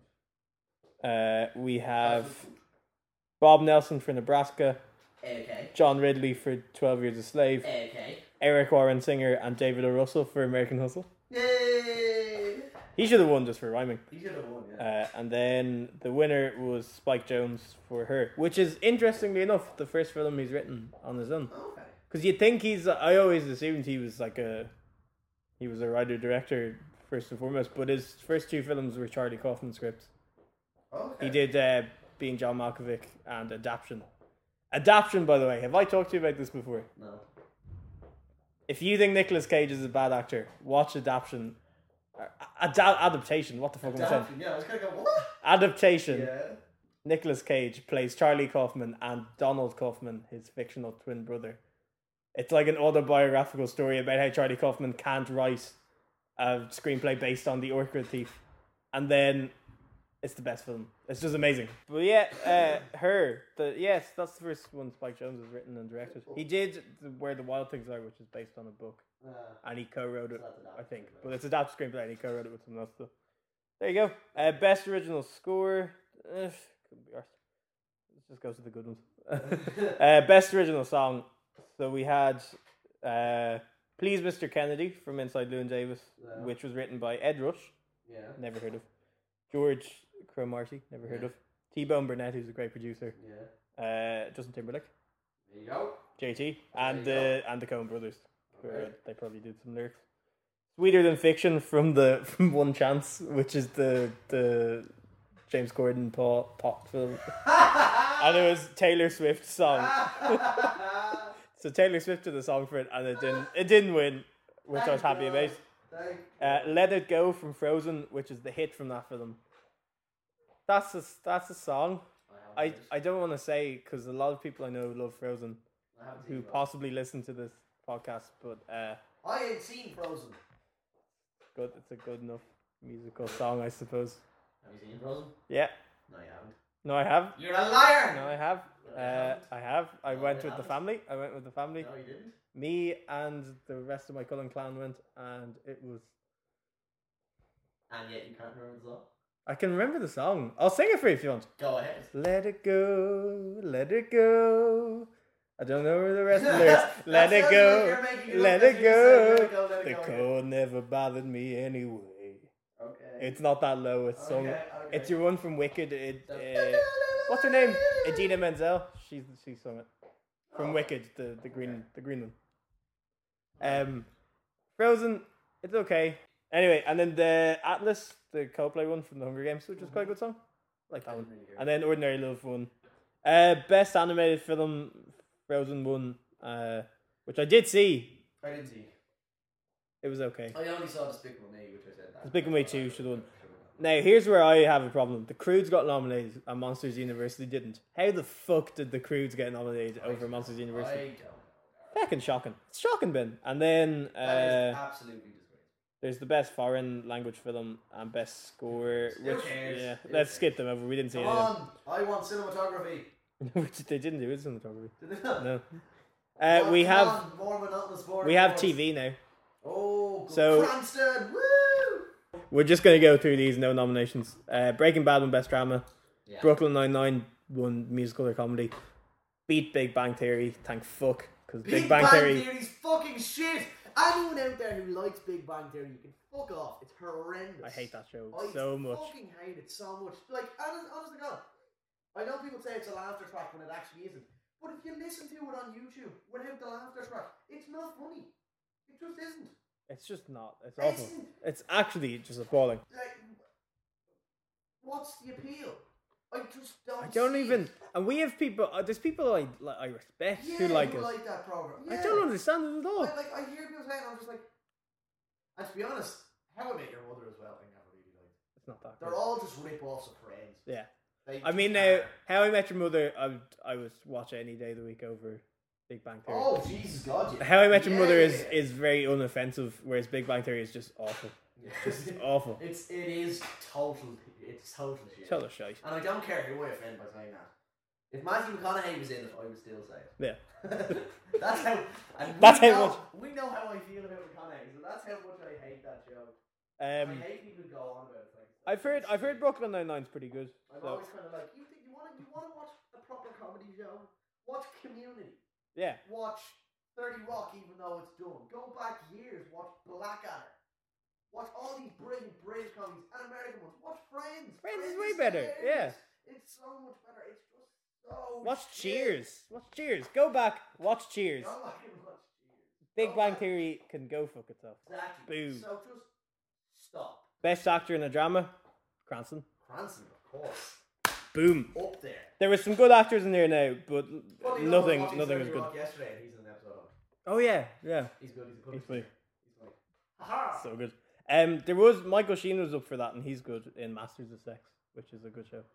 Uh, we have Bob Nelson for Nebraska, Okay. John Ridley for twelve Years a Slave, Okay. Eric Warren Singer and David O. Russell for American Hustle. Yay! He should have won just for rhyming. He should have won, yeah. Uh, and then the winner was Spike Jones for Her, which is interestingly enough the first film he's written on his own. Okay. Because you'd think he's, I always assumed he was like a, he was a writer director first and foremost, but his first two films were Charlie Kaufman scripts. Okay. He did uh, Being John Malkovich and Adaption. Adaption, by the way, have I talked to you about this before? No. If you think Nicolas Cage is a bad actor, watch Adaption. Uh, Ad- adaptation, what the fuck am I saying? Adaption, yeah, I was kind of going, what? Adaptation. Yeah. Nicolas Cage plays Charlie Kaufman and Donald Kaufman, his fictional twin brother. It's like an autobiographical story about how Charlie Kaufman can't write a screenplay based on The Orchid Thief. And then it's the best film. It's just amazing. But yeah, uh, her. The yes, that's the first one Spike Jonze has written and directed. He did the, Where the Wild Things Are, which is based on a book. Uh, And he co-wrote it, So that's adapted I think. screenplay. But it's adapted screenplay and he co-wrote it with someone else. So there you go. Uh, best original score. Uh, couldn't be arsed. Let's just go to the good ones. uh, best original song. So we had uh, Please Mister Kennedy from Inside Llewyn Davis, Yeah. which was written by Ed Rush. Yeah. Never heard of. George Cromarty. Never heard Yeah. of. T-Bone Burnett, who's a great producer. Yeah. Uh, Justin Timberlake. There you go. J T. There And you the and the Coen Brothers. Where, Okay. uh, they probably did some lyrics. Sweeter Than Fiction from the from One Chance, which is the the James Corden Paul pop film. And it was Taylor Swift's song. So Taylor Swift did the song for it, and it didn't it didn't win, which I was happy about. Thank Uh, Let It Go from Frozen, which is the hit from that film. That's a that's a song. I, I, I don't want to say because a lot of people I know love Frozen, I haven't who seen Frozen. possibly listen to this podcast, but uh, I ain't seen Frozen. good. It's a good enough musical song, I suppose. Have you seen Frozen? Yeah. No, you haven't. No, I have. You're a liar! No, I have. No, you Uh, haven't. I have. I No, went you with the haven't. family. I went with the family. No, you didn't. Me and the rest of my Cullen clan went, and it was. And yet you can't remember the song? I can remember the song. I'll sing it for you if you want. Go ahead. Let it go, let it go. I don't know the rest of the lyrics. Let That it sounds go, like you're making it let up it as you say, go. let it go, let it The go, okay. code never bothered me anyway. Okay. It's not that low. It's sung. Okay, okay. It's your one from Wicked. It, The- uh, what's her name? Idina Menzel. She's she sung it from Oh. Wicked. The the green Okay. the green one. Um, Frozen. It's okay. Anyway, and then the Atlas, the Coldplay one from the Hunger Games, which was quite a good song. Like that one. Didn't really hear And then Ordinary Love won. Uh, best animated film, Frozen won. Uh, which I did see. I didn't see. It was okay. I only saw Despicable Me, which I said that. Despicable Me two should have won. Now, here's where I have a problem. The Croods got nominated and Monsters University didn't. How the fuck did the Croods get nominated over Monsters I University? don't know. Fucking shocking. It's shocking, Ben. And then That is uh, absolutely disgraceful. there's the best foreign language film and best score. Who Which, cares? yeah, Who let's cares? skip them over. We didn't see Come any of on! I want cinematography. them. Which they didn't do. It's cinematography. Did they not? No. Uh, Come we on, have more monotonous boring we have voice. T V now. Oh, So- Cranston! Woo! We're just gonna go through these. No nominations. Uh, Breaking Bad won best drama. Yeah. Brooklyn Nine Nine won musical or comedy. Beat Big Bang Theory. Thank fuck, because Big, Big Bang, Bang, Theory. Theory's fucking shit. Anyone out there who likes Big Bang Theory, you can fuck off. It's horrendous. I hate that show I so much. fucking hate it so much. Like, honest, honest to God, I know people say it's a laughter track when it actually isn't. But if you listen to it on YouTube without the laughter track, it's not funny. It just isn't. It's just not. It's awful. Isn't. It's actually just appalling. Like, what's the appeal? I just don't. I don't see even. it. And we have people. Uh, there's people I like, I respect Yeah, who like who it. like that program. I Yeah. don't understand it at all. I, like I hear people saying, I'm just like, and to be honest, How I Met Your Mother as well. I never really liked. It's not that. They're Good. all just rip-offs of Friends. Yeah. They I mean, just now are. How I Met Your Mother, I would I would watch any day of the week over Big Bang Theory. Oh Jesus God! Yeah. How I Met Your Yeah, Mother yeah, is yeah. is very unoffensive, whereas Big Bang Theory is just awful. Just awful. It's it is total. It's total shit. Total shite. And I don't care who I offend by saying that. If Matthew McConaughey was in it, I would still say it. Yeah. That's how. And That's we how know, much- we know how I feel about McConaughey, so that's how much I hate that show. Um, I hate people who go on about it. Like, I've heard I've heard Brooklyn Nine Nine's pretty good. I'm So always kind of like, you think you want to you want to watch a proper comedy show? Watch Community. yeah, Watch thirty Rock, even though it's done. Go back years. Watch Blackadder. Watch all these brilliant British comedies and American ones. Watch Friends. Friends is way better, hilarious. It's so much better. It's just so. watch shit. Cheers. Watch Cheers. Go back. Watch Cheers. Go back and watch Cheers. Big Go Bang back. Theory can go fuck itself. Exactly. Boom. So just stop. Best actor in a drama, Cranston. Cranston, of course, Boom. up there. There was some good actors in there now, but Funny enough, I was nothing, watching nothing was thirty good. Rock yesterday, and he's in an episode of it. Oh yeah, yeah, He's good. He's a good. He's funny. He's funny. Haha. so good. Um, there was Michael Sheen was up for that, and he's good in Masters of Sex, which is a good show.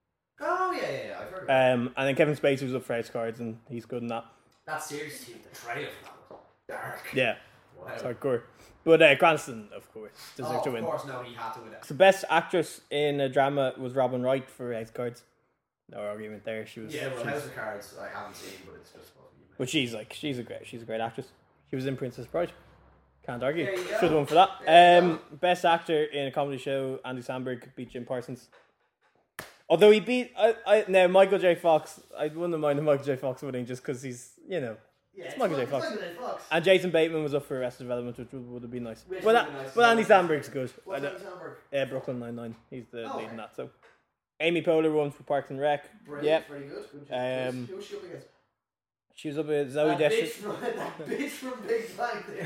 Oh yeah, yeah, yeah. I've heard. Of it. Um, and then Kevin Spacey was up for House of Cards, and he's good in that. That series team, the trailer for that was dark. Yeah, Wow. it's hardcore. But uh, Cranston, of course, deserved Oh, to of win. course, no, he had to win it. So best actress in a drama was Robin Wright for House of Cards. No argument there. She was. Yeah, well, she was- House of Cards, I haven't seen, but it's just supposed to be. but she's like she's a great she's a great actress. She was in Princess Bride. Can't argue. There you go. Should have won for that. There you Um, best actor in a comedy show, Andy Samberg beat Jim Parsons. Although he beat, I, I now Michael J. Fox. I wouldn't mind Michael J. Fox winning just because he's, you know, Yeah, it's Michael J. Fox. Michael J. Fox. And Jason Bateman was up for Arrested Development, which would, would have been nice. Which But, would that, be nice. but Andy Samberg's good. I What's don't- Andy Samberg? Yeah, Brooklyn Nine Nine. He's the Oh, lead okay. in that. So, Amy Poehler won for Parks and Rec. Brilliant, Yep. very good. good Um, Who was she up against? She was up with Zoe That bitch, Deschanel. from, that bitch from Big Bang Theory.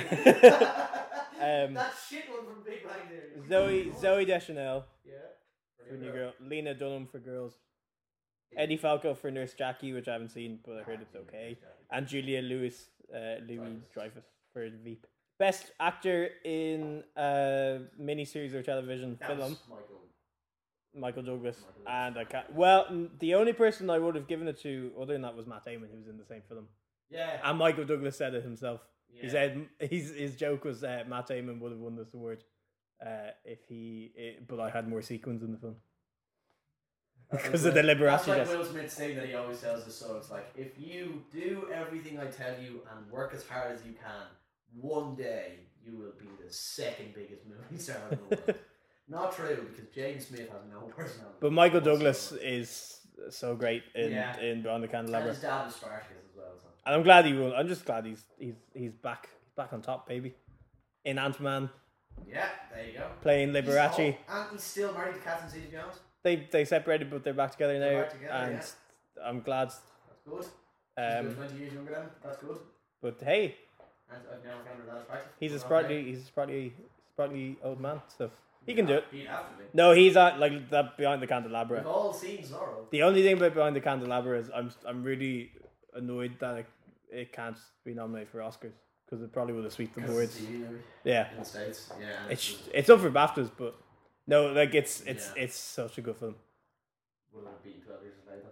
Um, that shit one from Big Bang Theory. Zoe Zoe Deschanel Yeah. for New Girl. Lena Dunham for Girls. Eddie Falco for Nurse Jackie, which I haven't seen, but I heard it's okay. And Julia Louis uh, Louis Dreyfus for The Veep. Best actor in a miniseries or television That film. was Michael. Michael Douglas. Michael Douglas. And I can't. Well, n- the only person I would have given it to, other than that, was Matt Damon, who was in the same film. Yeah. And Michael Douglas said it himself. yeah. He said his his joke was uh, Matt Damon would have won this award uh, if he, it, but I had more sequins in the film That's because like of the Will- Liberace. That's like dress. Will Smith's thing that he always tells his son. It's like, if you do everything I tell you and work as hard as you can, one day you will be the second biggest movie star in the world. Not true, because Jaden Smith has no personality. But Michael whatsoever. Douglas is so great in Yeah. in Beyond the And Candelabra, his dad was Spartacus as well. So. and I'm glad he won. I'm just glad he's he's he's back back on top, baby. In Ant Man, Yeah, there you go. playing He's- Liberace. oh, and he's still married to Catherine Zeta-Jones. They they separated, but they're back together now, They're back together, and I'm glad. That's good. She's Um, about twenty years younger than him. That's good. but hey, And I've never found her that attractive. he's a But sprightly, okay. he's a sprightly, sprightly old man, so he can do it. He'd have to be. No, he's at like that Behind the Candelabra. We've all seen Zorro. The only thing about Behind the Candelabra is I'm I'm really annoyed that it, it can't be nominated for Oscars because it probably would have swept the Because boards. it's a T V movie Yeah, in the States. Yeah. and it's just- it's up for BAFTAs, but no, like it's it's Yeah. it's such a good film. would have been twelve years later.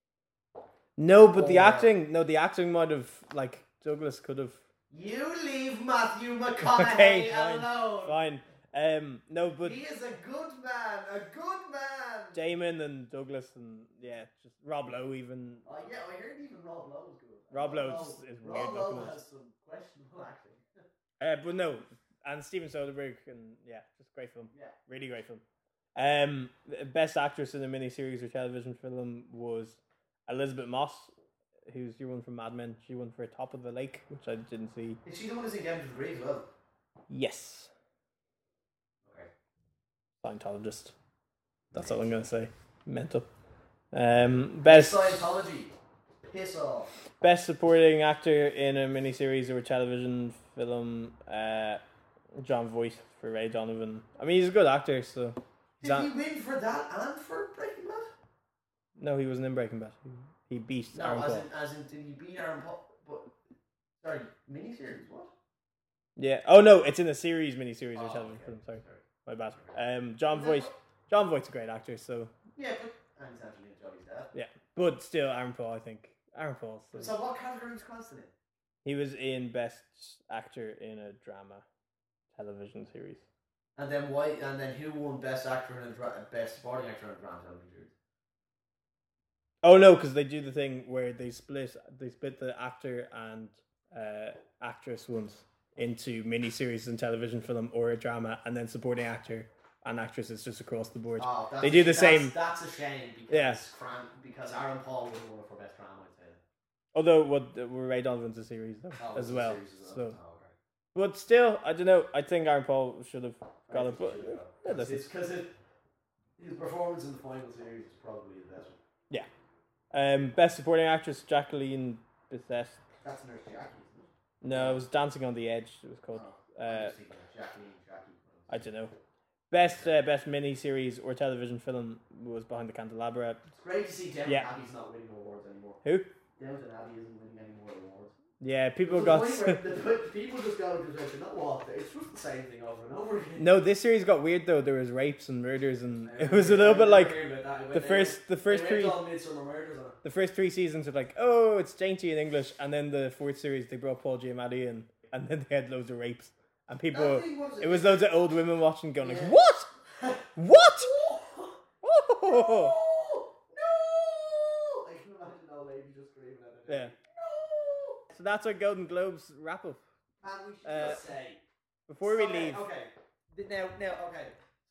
No, but the Oh, wow. acting, no, the acting might have like Douglas could have. You leave Matthew McConaughey Okay, fine, alone. Fine. Um, no, but He is a good man. A good man. Damon and Douglas and yeah, just Rob Lowe even. Oh yeah, I heard even Rob Lowe is good. Rob Lowe is- is weird Rob Lowe looking. has some questionable acting. Uh, but no, and Steven Soderbergh and yeah, just great film. Yeah. Really great film. Um, best actress in a miniseries or television film was Elizabeth Moss, who's your one from Mad Men. She won for Top of the Lake, which I didn't see. Is she the one who's in Game of Thrones as well? Yes, Okay. Scientologist. That's all I'm gonna say. Mental. Um, best Scientology. Piss off. best supporting actor in a miniseries or television film. Uh, John Voight for Ray Donovan. I mean, he's a good actor, so. Did That- he win for that and for Breaking Bad? No, he wasn't in Breaking Bad. He beat No, Aaron as Paul. in, as in, did he beat Aaron Paul? But, sorry, miniseries, what? Yeah. Oh no, it's in a series, miniseries or Oh, television okay. film. Sorry, Sorry. my bad. Um, John Voight. John Voight's a great actor, so Yeah, but, and he's Angelina Jolie's dad. yeah. But still, Aaron Paul. I think Aaron Paul. So. So what category was Cranston in? He was in Best Actor in a Drama Television Series. And then why? And then who won Best Actor in a dra- Best Supporting Actor in a Drama Television Series? Oh no, because they do the thing where they split they split the actor and uh, actress ones into miniseries and television film or a drama, and then supporting actor and actress is just across the board. Oh, that's They a do the sh- same- That's, that's a shame because Yeah. Fran- because Aaron Paul would have won it for Best Drama. I'd say. Although what uh, Ray Donovan's a series though Oh, as it's a well. series as So, Oh, okay. but still, I don't know. I think Aaron Paul should have got I it. think he But should have got yeah, it. that's it. It's because it, his performance in the final series is probably the best one. Um, best supporting actress Jacqueline Bisset. That's Nurse Jackie, isn't it? No, it was Dancing on the Edge. It was called. Oh, I'm Uh, just thinking of Jacqueline, Jackie. I don't know. Best uh, best miniseries or television film was Behind the Candelabra. It's great to see Downton Yeah. Abbey's not winning awards anymore. Who? Downton Abbey isn't winning any more awards. Yeah, people To the got. point where the- people just go to say, you know what? It's just the same thing over and over again. No, this series got weird though. There was rapes and murders, and it was a little bit like the first the first three all Midsummer Murders on it. the first three seasons were like, oh, it's dainty in English, and then the fourth series they brought Paul Giamatti in, and then they had loads of rapes, and people. That thing was- It was loads of old women watching, going like, Yeah. what? What? Oh. No! I can imagine an old lady just screaming at it. Yeah. No! So that's our Golden Globes wrap up. And we should Uh, just say. Before we okay, leave, Okay. Th- Now, now, okay.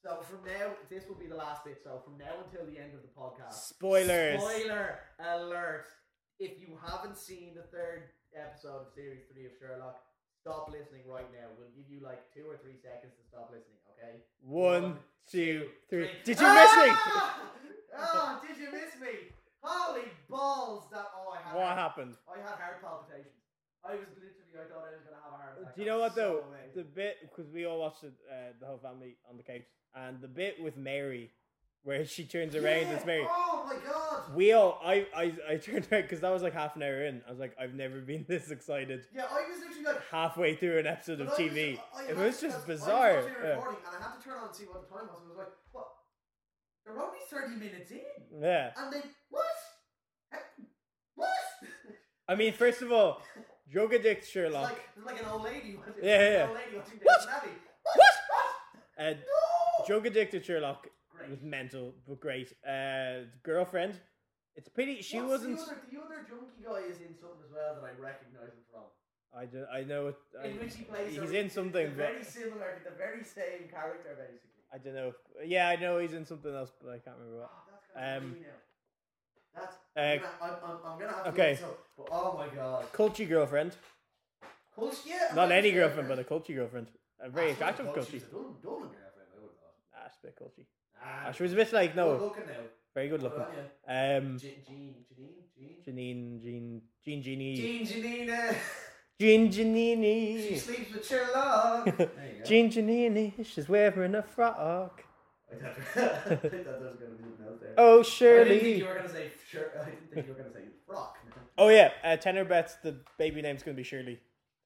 So from now, this will be the last bit. So from now until the end of the podcast, Spoilers. Spoiler alert! If you haven't seen the third episode of series three of Sherlock, stop listening right now. We'll give you like two or three seconds to stop listening. Okay? One, One two, three. three. Did you miss me? Ah, did you miss me? Holy balls! That oh, I had. What heart, happened? I had heart palpitations. I was literally. I thought I was gonna have a heart attack. Do you know I was what though? so amazed. The bit, because we all watched it, uh, the whole family on the couch, and the bit with Mary, where she turns around, Yeah. it's Mary. Oh my god! We all, I, I, I turned around because that was like half an hour in. I was like, I've never been this excited. Yeah, I was literally like. Halfway through an episode of But I T V, was- I it had was to- just because bizarre. I was watching a Yeah. recording and I had to turn on and see what the time was. And I was like, what? They're only thirty minutes in. Yeah. And they, what? How- What? I mean, first of all, drug addict It's Sherlock. like, it's like an old lady watching, Yeah, yeah, an yeah. old lady watching What? Downton Abbey. What? What? Uh, No! drug addicted Sherlock Great. was mental, but great. Uh, girlfriend. It's a pity she What's wasn't. The other, the other junkie guy is in something as well that I recognise him from. I, do, I know it. I, In which he plays. he's a, in something, the but very similar, the very same character, basically. I don't know. Yeah, I know he's in something else, but I can't remember what. Oh, that's gonna Um, be now. That's. uh, I'm, gonna, I'm, I'm, I'm gonna have to okay. look this up, but oh my god. Culty girlfriend. Culture, yeah. Not I any like girlfriend, her. but a culty girlfriend. A very Ah, attractive Culture, culty. she's a Dublin, Dublin girlfriend, I would have thought. Ah, she's a bit culty. Ah, Ah, she was a bit like, good no, looking now. very good Good looking. on you. Um, Jean, Jean, Jean, Janine, Jean, Jean Genie. Jean, Janina. Jean She Janini. sleeps with Sherlock. There you go. Jean Janini, she's wearing a frock. I thought I thought there was going to be something else there. Oh, I didn't think Shirley. you were going to say Sher- I didn't think you were going to say frock. Oh, yeah, uh, Tenor bets the baby name's going to be Shirley.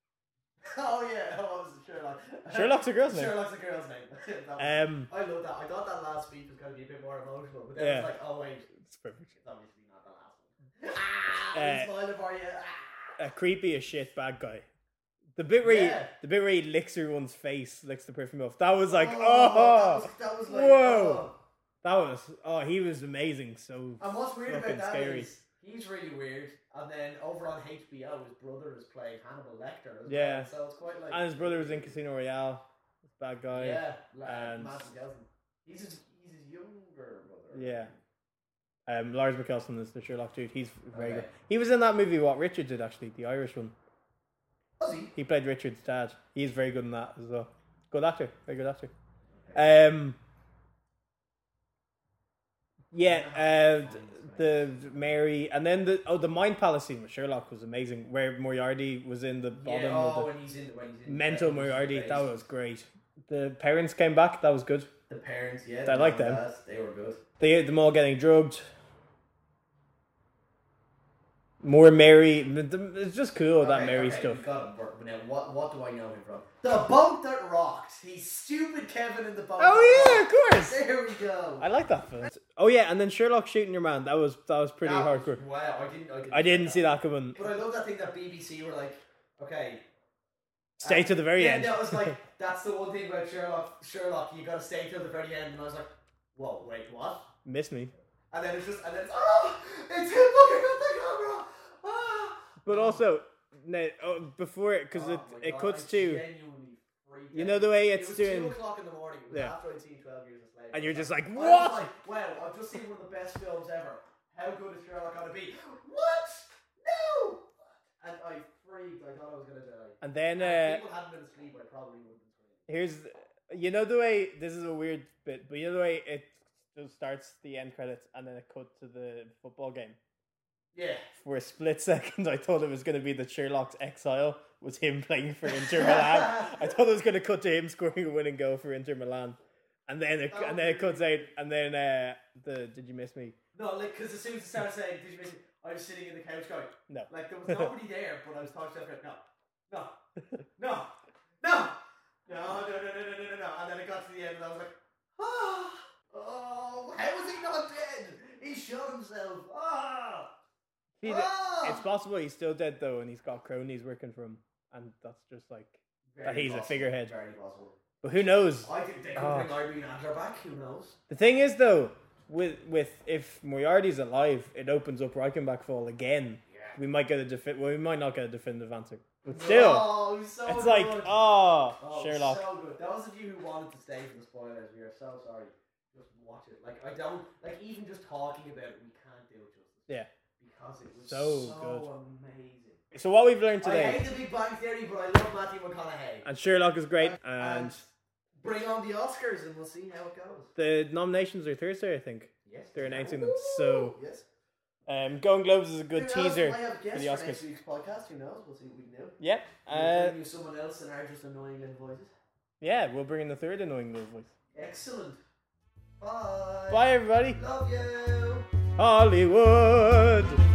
Oh yeah, what was it? Sherlock. Sherlock's a girl's name. Sherlock's a girl's name. That was- Um, I love that. I thought that last speech was going to be a bit more emotional, but then Yeah. I was like, oh wait, it's perfect. it's obviously not the last one. Ah, Uh, I'm smiling for you. Ah. A creepy as shit bad guy. The bit where Yeah. he, the bit where he licks everyone's face, licks the perfume off. That was like, oh, oh, that was, that was like, whoa. oh. that was, oh, he was amazing. So And what's weird fucking about that scary. is he's really weird. And then over on H B O, his brother is playing Hannibal Lecter. As Yeah. well, so it's quite like. And his brother was in Casino Royale. This bad guy. Yeah, like and- Mads Mikkelsen. He's his, he's his younger brother. Yeah. Um, Lars Mikkelsen is the Sherlock dude. He's very Okay. good. He was in that movie. What Richard did actually, the Irish one. Was he? He played Richard's dad. He's very good in that as well. Good actor. Very good actor. Um. Yeah. Uh, th- the Mary, and then the oh the Mind Palace scene with Sherlock was amazing. Where Moriarty was in the bottom Yeah, of oh, the when he's in, when he's in mental the Moriarty. face. That was great. The parents came back. That was good. The parents, yeah. I the like mom them. and dads, they were good. They them all getting drugged. More Mary. It's just cool that Okay, Mary okay, stuff. we got him, but now what, what do I know him from? The Boat That Rocked. He's stupid Kevin in the Boat Oh That yeah, of Rocked. course. There we go. I like that film. Oh yeah, and then Sherlock shooting your man. That was that was pretty That was- hardcore. Wow, I didn't. I didn't, I didn't see that coming. But I love that thing that B B C were like, okay. Stay to the very yeah, end. that was like, that's the one thing about Sherlock. Sherlock, you gotta stay till the very end. And I was like, whoa, wait, what? Miss me. And then it's just, and then it's, oh, it's him looking at the camera. Ah. But also, no, oh, before it, because Oh it my it God, cuts I to, genuinely freaked you out. know the way It it's was doing, two o'clock in the morning. It was Yeah. after I'd seen twelve Years a Slave. and you're just like, I was what? like, wow, I've just seen one of the best films ever. How good is Sherlock gonna be? What? No! And I freaked. I thought I was gonna die. And then And uh, if people hadn't been asleep, I probably wouldn't have screamed. here's, you know the way, this is a weird bit, but you know the way it just starts the end credits and then it cuts to the football game. Yeah. For a split second, I thought it was going to be that Sherlock's exile was him playing for Inter Milan. I thought it was going to cut to him scoring a winning goal for Inter Milan, and then it, That would and then be it cuts really out, and then uh, the did you miss me? No, like, because as soon as it started saying, did you miss it? I was sitting in the couch going, No. like, there was nobody there, but I was talking to myself, no, no, no, no, no, no, no, no, no, no, no, no. And then it got to the end, and I was like, ah, oh, how is he not dead? He shot himself. Ah, See, ah. it's possible he's still dead though, and he's got cronies working for him, and that's just like. that Very he's a possible, figurehead. Very possible. But who knows? I think they could Oh. bring Irene Adler back. Who knows? The thing is though, with with if Moriarty's alive, it opens up Reichenbach Fall again. Yeah. we might get a defi- well, we might not get a definitive answer, but still, Oh, it was so it's good. like oh, Oh, Sherlock. so good. Those of you who wanted to stay for the spoilers, we are so sorry. Just watch it. Like I don't like even just talking about it, we can't do it justice. Yeah. Because it was So so, good. amazing. So what we've learned I today, hate the Big Bang Theory, but I love Matthew McConaughey. and Sherlock is great, And, and bring on the Oscars, and we'll see how it goes. the nominations are Thursday, I think. Yes, They're announcing Ooh, them. So, yes. um, Golden Globes is a good Who knows? teaser We might have for guests the for next Oscars. week's podcast. Who knows? We'll see what we can do. Yeah, We'll uh, bring you someone else and our just annoying little voices. yeah, we'll bring in the third annoying little voice. Excellent. Bye. Bye, everybody. Love you. Hollywood.